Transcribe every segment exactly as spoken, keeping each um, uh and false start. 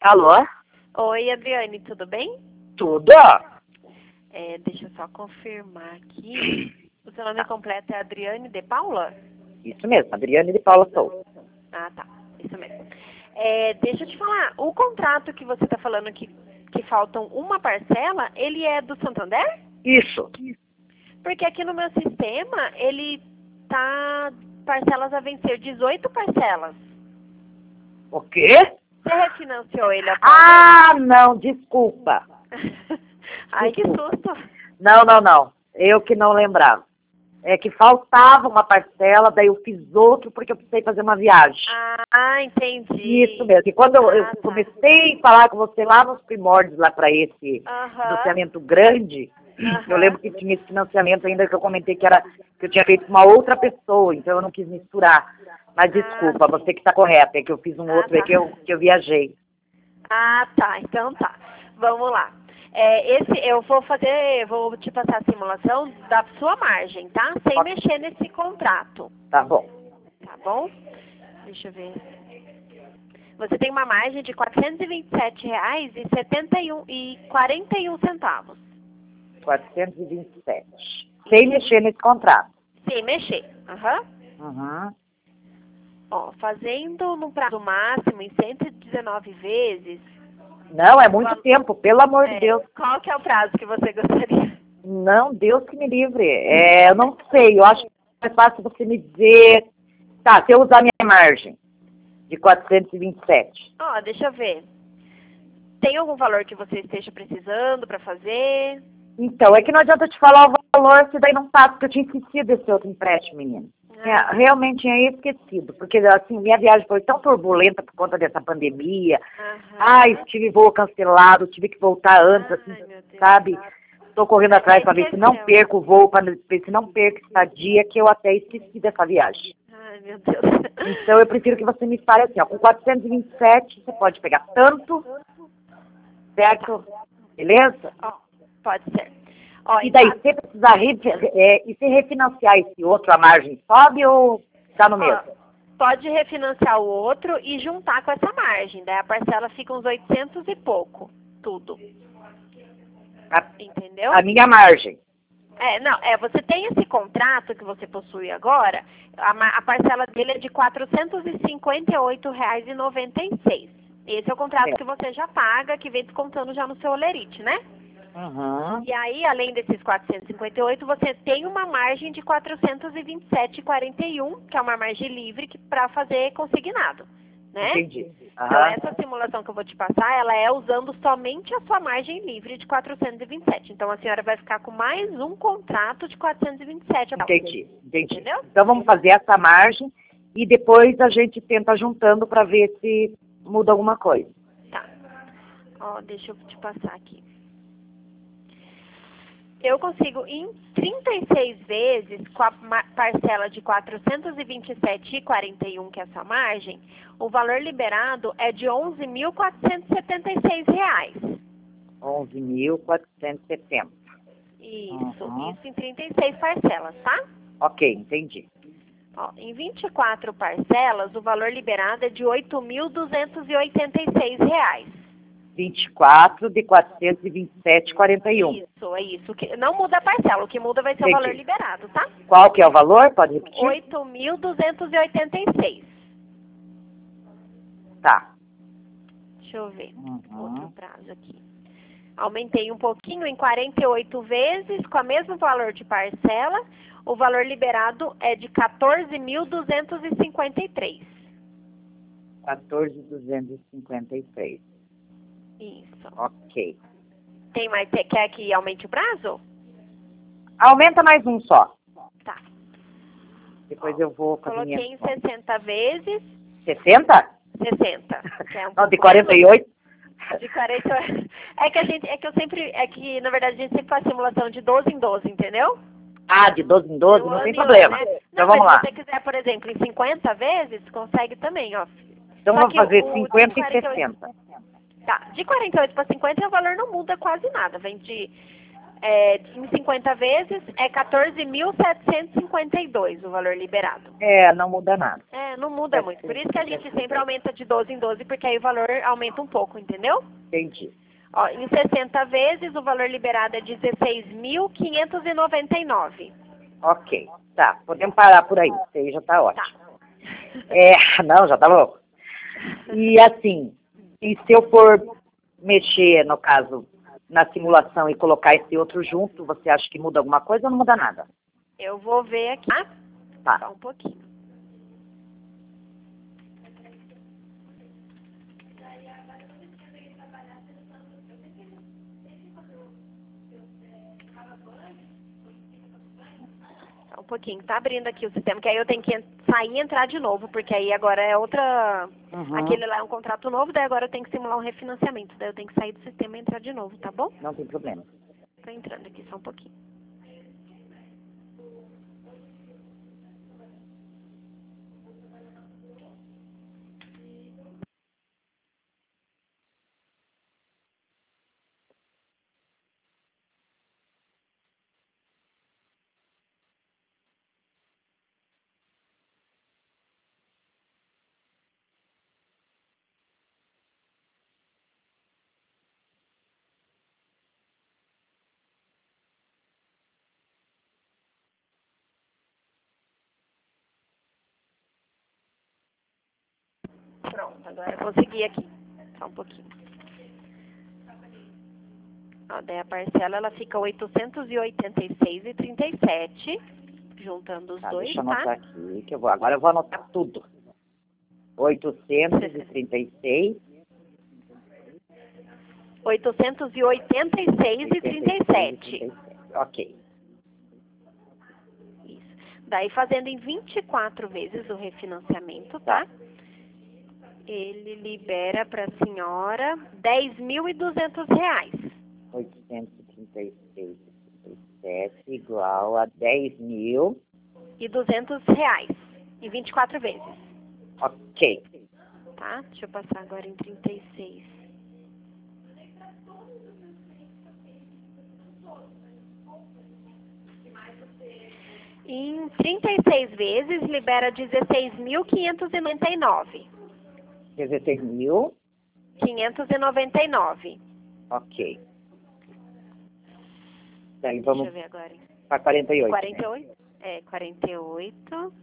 Alô? Oi, Adriane, tudo bem? Tudo? É, deixa eu só confirmar aqui. O seu nome completo é Adriane de Paula? Isso mesmo, Adriane de Paula Souza. Ah, tá. Isso mesmo. É, deixa eu te falar, o contrato que você está falando que, que faltam uma parcela, ele é do Santander? Isso. Porque aqui no meu sistema, ele tá parcelas a vencer, dezoito parcelas. O quê? Você refinanciou ele atualmente? Ah, não, desculpa. Ai, que susto. Não, não, não. Eu que não lembrava. É que faltava uma parcela, daí eu fiz outro porque eu precisei fazer uma viagem. Ah, entendi. Isso mesmo. E quando eu, eu Ah, tá. comecei a falar com você lá nos primórdios, lá para esse Aham. financiamento grande, Aham. eu lembro que tinha esse financiamento ainda que eu comentei que era que eu tinha feito com uma outra pessoa, então eu não quis misturar. Mas desculpa, Ah, sim. você que está correta, é que eu fiz um Ah, outro aí tá. que eu, que eu viajei. Ah, tá. Então tá. Vamos lá. É, esse eu vou fazer, vou te passar a simulação da sua margem, tá? Sem Ok. mexer nesse contrato, Tá bom. tá bom? Deixa eu ver. Você tem uma margem de quatrocentos e vinte e sete reais e setenta e um e quarenta e um centavos. quatrocentos e vinte e sete. Sem mexer nesse contrato. Sem mexer. Aham. Uhum. Ó, fazendo no prazo máximo em cento e dezenove vezes. Não, é muito Qual- tempo, pelo amor de É, Deus. qual que é o prazo que você gostaria? Não, Deus que me livre. É, eu não sei, eu acho que é mais fácil você me dizer. Tá, se eu usar minha margem de quatrocentos e vinte e sete. Ó, deixa eu ver. Tem algum valor que você esteja precisando para fazer? Então, é que não adianta eu te falar o valor se daí não tá, porque eu tinha esquecido desse outro empréstimo, menino. É, Ah, realmente tinha esquecido, porque assim, minha viagem foi tão turbulenta por conta dessa pandemia. aham. Ai, tive voo cancelado, tive que voltar antes, assim, Ai, meu Deus. sabe? Estou correndo atrás para ver se não Esqueceu. perco o voo, para ver se não perco estadia, que eu até esqueci dessa viagem. Ai, meu Deus. Então eu prefiro que você me fale assim, ó, com quatrocentos e vinte e sete você pode pegar tanto, certo? Beleza? Ó, pode ser. Ó, E em daí, quatro- se precisar, re- é, e se refinanciar esse outro, a margem sobe ou tá no ó, mesmo? pode refinanciar o outro e juntar com essa margem. Daí a parcela fica uns oitocentos e pouco, tudo. A, Entendeu? a minha margem. É, não, é, você tem esse contrato que você possui agora, a, ma- a parcela dele é de quatrocentos e cinquenta e oito reais e noventa e seis. Esse é o contrato É. que você já paga, que vem descontando já no seu olerite, né? Uhum. E aí, além desses quatrocentos e cinquenta e oito, você tem uma margem de quatrocentos e vinte e sete reais e quarenta e um, que é uma margem livre para fazer consignado, né? Entendi. Então, Aham. essa simulação que eu vou te passar, ela é usando somente a sua margem livre de quatrocentos e vinte e sete. Então, a senhora vai ficar com mais um contrato de quatrocentos e vinte e sete. Entendi, entendi. Entendeu? Então vamos fazer essa margem e depois a gente tenta juntando para ver se muda alguma coisa. Tá. Ó, deixa eu te passar aqui. Eu consigo em trinta e seis vezes, com a ma- parcela de quatrocentos e vinte e sete reais e quarenta e um, que é a sua margem, o valor liberado é de onze mil quatrocentos e setenta e seis reais. onze mil quatrocentos e setenta. Isso, Uhum. isso em trinta e seis parcelas, tá? Ok, entendi. Ó, em vinte e quatro parcelas, o valor liberado é de oito mil duzentos e oitenta e seis reais. vinte e quatro de quatrocentos e vinte e sete e quarenta e um. Isso, é isso. Que não muda a parcela, o que muda vai ser Entendi. o valor liberado, tá? Qual que é o valor? Pode repetir? oito mil duzentos e oitenta e seis. Tá. Deixa eu ver Uhum. outro prazo aqui. Aumentei um pouquinho em quarenta e oito vezes, com o mesmo valor de parcela. O valor liberado é de quatorze mil duzentos e cinquenta e três. quatorze mil duzentos e cinquenta e três. Isso. Ok. Tem mais, te- quer que aumente o prazo? Aumenta mais um só. Tá. Depois eu vou fazer Coloquei minha... em sessenta vezes. sessenta? sessenta. Que é um Não, de pouco quarenta e oito? menos. De quarenta e oito. É que a gente, é que eu sempre, é que na verdade a gente sempre faz simulação de doze em doze, entendeu? Ah, de doze em doze? Do Não ano tem em problema. ano, né? Então Não, vamos mas lá. se você quiser, por exemplo, em cinquenta vezes, consegue também, ó. Então Só vamos que fazer o de cinquenta e quarenta e oito sessenta. Tá, de quarenta e oito para cinquenta o valor não muda quase nada, vem de é, em cinquenta vezes é quatorze mil setecentos e cinquenta e dois o valor liberado. É, não muda nada. É, não muda muito. Por isso que a gente sempre aumenta de doze em doze, porque aí o valor aumenta um pouco, entendeu? Entendi. Ó, em sessenta vezes, o valor liberado é dezesseis mil quinhentos e noventa e nove. Ok, tá. Podemos parar por aí. Isso aí já tá ótimo. Tá. É, não, já tá louco. E assim, e se eu for mexer, no caso, na simulação e colocar esse outro junto, você acha que muda alguma coisa ou não muda nada? Eu vou ver aqui, tá? Tá. Só um pouquinho. Só um pouquinho. Tá abrindo aqui o sistema, que aí eu tenho que sair e entrar de novo, porque aí agora é outra... Uhum. Aquele lá é um contrato novo, daí agora eu tenho que simular um refinanciamento. Daí eu tenho que sair do sistema e entrar de novo, tá bom? Não tem problema. Tô entrando aqui só um pouquinho. Pronto, agora eu consegui aqui. Só um pouquinho. Ó, daí a parcela, ela fica oitocentos e oitenta e seis reais e trinta e sete centavos, juntando os Tá, dois, deixa eu tá? anotar aqui, que eu vou, agora eu vou anotar tudo. oitocentos e trinta e seis. oitocentos e oitenta e seis reais e trinta e sete. Ok. Isso. Daí fazendo em vinte e quatro vezes o refinanciamento, tá? Ele libera para a senhora dez mil e duzentos reais. oitocentos e trinta e seis e trinta e sete igual a dez mil. E duzentos reais. Em vinte e quatro vezes. Ok. Tá? Deixa eu passar agora em trinta e seis. Em trinta e seis vezes, libera dezesseis mil quinhentos e noventa e nove. dezesseis mil. quinhentos e noventa e nove. Ok. Daí Deixa vamos eu ver agora. para quarenta e oito. quarenta e Né? oito? É, quarenta e oito.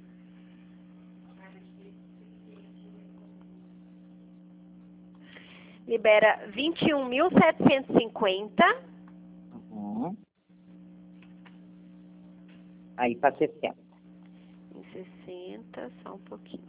Libera vinte e um mil setecentos e cinquenta. Uhum. Aí para sessenta. Em sessenta, só um pouquinho.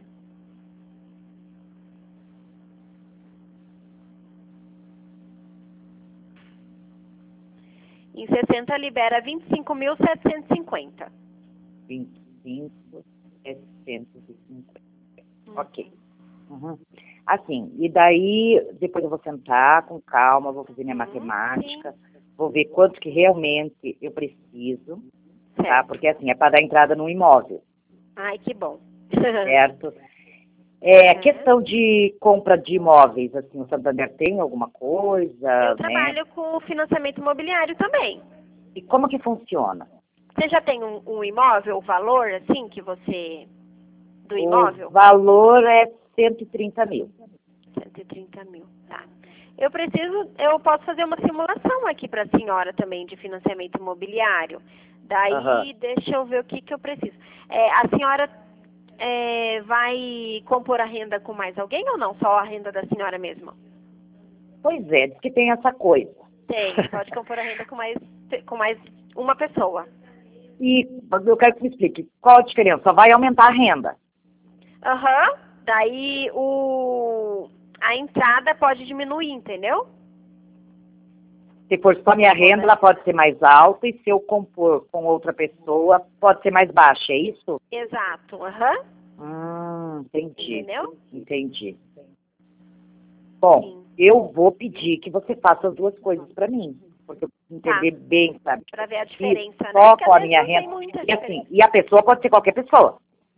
Em sessenta, libera vinte e cinco mil setecentos e cinquenta. vinte e cinco mil setecentos e cinquenta. Hum. Ok. Uhum. Assim, e daí, depois eu vou sentar com calma, vou fazer minha Uhum, matemática, vou ver quanto que realmente eu preciso, tá? Certo. Porque assim, é para dar entrada no imóvel, Ai, que bom. certo? É, Uhum. questão de compra de imóveis, assim, o Santander tem alguma coisa, Eu né? trabalho com financiamento imobiliário também. E como que funciona? Você já tem um, um imóvel, o valor, assim, que você... do imóvel? O valor é cento e trinta mil. cento e trinta mil, tá. Eu preciso, eu posso fazer uma simulação aqui para a senhora também de financiamento imobiliário. Daí, Aham. deixa eu ver o que que eu preciso. É, a senhora é, vai compor a renda com mais alguém ou não? Só a renda da senhora mesma? Pois é, diz que tem essa coisa. Tem, pode compor a renda com mais, com mais uma pessoa. E eu quero que me explique, qual a diferença? Só vai aumentar a renda. Aham, daí o, a entrada pode diminuir, entendeu? Se for só minha renda, ela pode ser mais alta, e se eu compor com outra pessoa, pode ser mais baixa, é isso? Exato, aham. Hum, entendi. Entendeu? Entendi. Bom, Sim. eu vou pedir que você faça as duas coisas para mim, porque eu preciso Tá. entender bem, sabe? Pra ver a Se diferença, né? só Porque com às a vezes minha não tem renda. muita E assim, diferença. e a pessoa pode ser qualquer pessoa.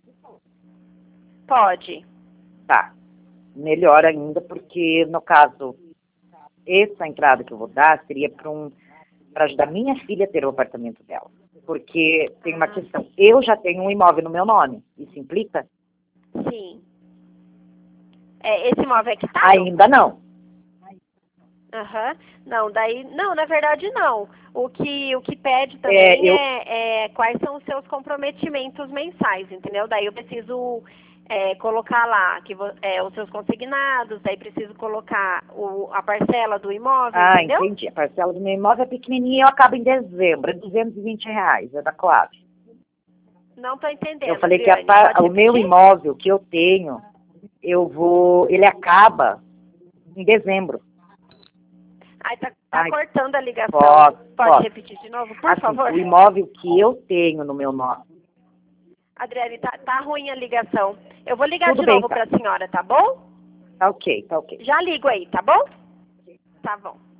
Pode. Tá. Melhor ainda, porque no caso, essa entrada que eu vou dar seria para um para ajudar minha filha a ter o apartamento dela. Porque tem uma questão, eu já tenho um imóvel no meu nome, isso implica? Sim. É, esse imóvel é quitado? Ainda não. Aham. Não, daí, não, na verdade não. O que, o que pede É, também eu- é, é quais são os seus comprometimentos mensais, entendeu? Daí eu preciso é, colocar lá que, vo- é, os seus consignados, daí preciso colocar o, a parcela do imóvel, Ah, entendeu? entendi. A parcela do meu imóvel é pequenininha e eu acabo em dezembro, é duzentos e vinte reais, é da Coab. Não estou entendendo, Eu falei que a Adriane, par- pode o meu repetir? imóvel que eu tenho, eu vou, ele acaba em dezembro. Ai, tá, tá Ai, cortando a ligação. posso, Pode posso. repetir de novo, por Assim, favor? o imóvel que eu tenho no meu nome. Adriane, tá, tá ruim a ligação. Eu vou ligar Tudo de bem, novo tá. para a senhora, tá bom? Tá ok, tá ok. Já ligo aí, tá bom? Tá bom.